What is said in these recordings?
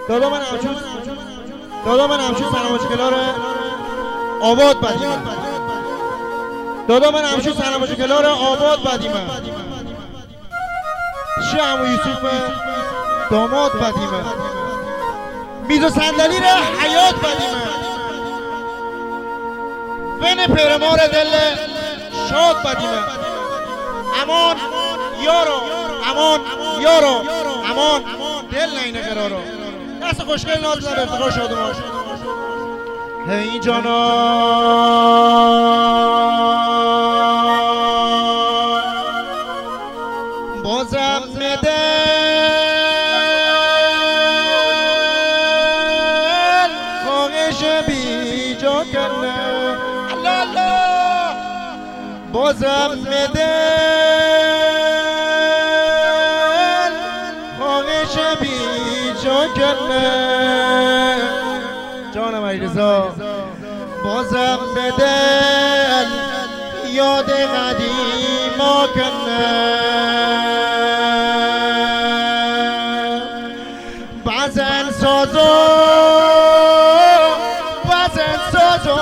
دادا من همچون سلامتی کلار آباد بدیمه. دادا من همچون سلامتی کلار آباد بدیمه. چی عمو یوسف داماد بدیمه. میز و صندلی را حیات بدیمه. ون پیرمار دل شاد بدیمه. امان یارو امان یارو امان دل نینه قرارو. دست خوشگل ناز بزن به افتخار شادمان. هی جانا بازم دل خواهش بی جا کرده. الله بازم دل خواهش بی جا کرده. جانم علیرضا بازم به دل یاد قدیما کنه. بزن سازو بزن سازو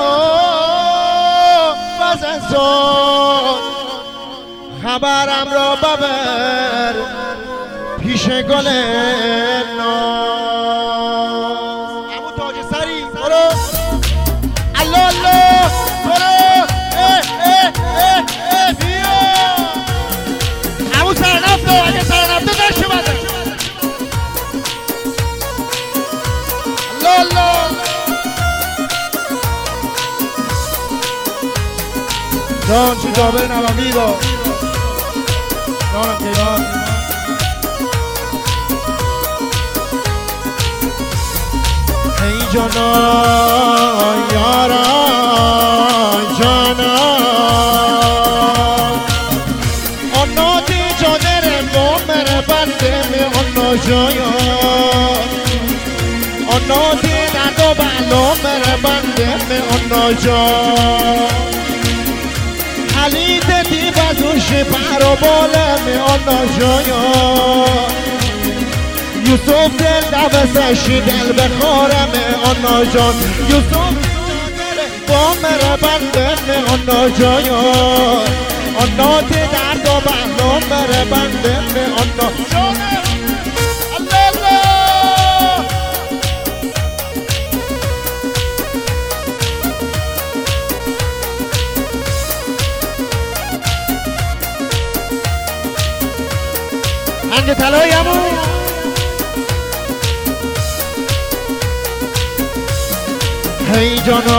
بزن ساز خبرم را ببر پیش گل ناز. جان چی جابر نوامی با جانم کیوان. ای جانا یارا جانا آنا دی جانر مومر بنده می آنا جایا آنا دی درد و بلا مر بنده می آنا جا علی دیدی بزوش پر و بالم آنا جایا یوسف دل دوستش دل بخورم آنا جان یوسف با مر بنده آنا جایا آنا دی درد و بلا مر بنده آنا جانم. انگ طلایی همون هی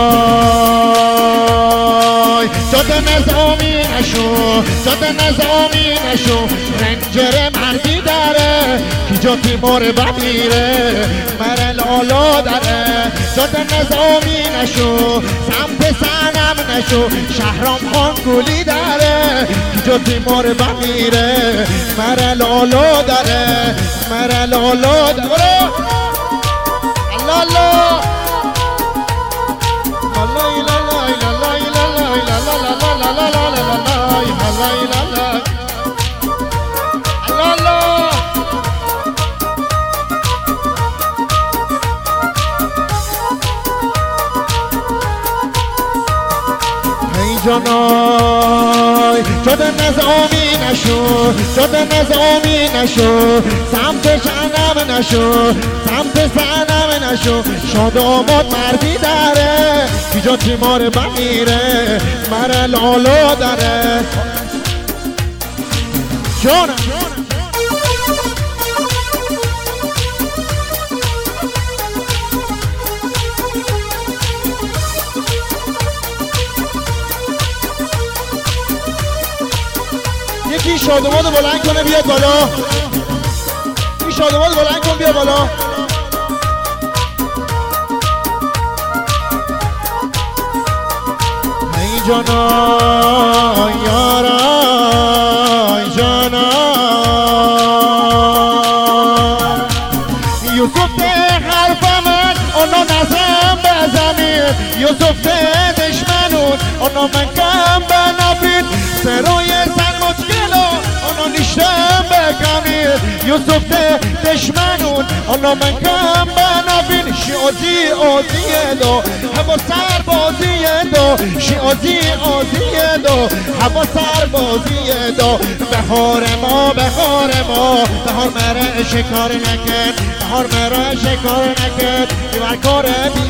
جانای جاده نظامی نشو جاده نظامی نشو رنجر مردی داره کی جا تیمار بمیره مر لالا داره جاده نظامی نشو سمت سنم نشو شهرام خان گولی داره کی جا تیمار بمیره مر لالا داره مر لالا داره. الله الله جانای شده نظامی نشو شده نظامی نشو سمت شنم نشو سمت سنم نشو شاد آماد مردی داره کی جا تیمار بمیره مر لالا داره جانم. یکی شادوماد بلند کنه بیاد بالا. این شادوماد بلند کن بیا بالا. ای جانا یارا جانا یوسف حرف من اونو نزم بزنید یوسف دشمنون اونو من کم بنابید سروی سن مشکلو اونو نیشتم بکنید یوسف دشمنون حالا من کم بنابین شیعازی آزیه دو هوا سربازیه دو شیعازی آزیه دو هوا سربازیه دو بهار ما بهار مره شکار نکن بهار مره شکار نکن بیمار کار بی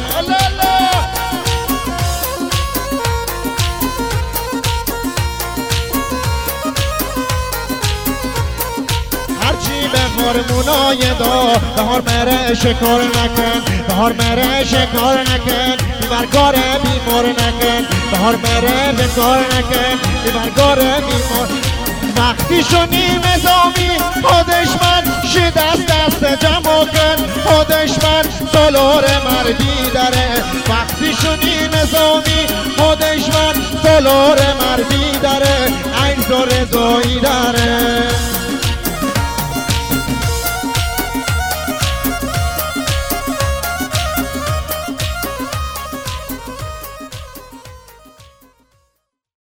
هرچی بهار مونای دا بهار مره شکار نکن بهار مره شکار نکن بیمارگار بیمار نکن بهار مره شکار نکن بیمارگار بیمار وقتی شونی نظامی خودش من شی دست جمع کن خودش من سالار مردی داره وقتی شونی نظامی خودش من سالار مردی داره عین رضایی داره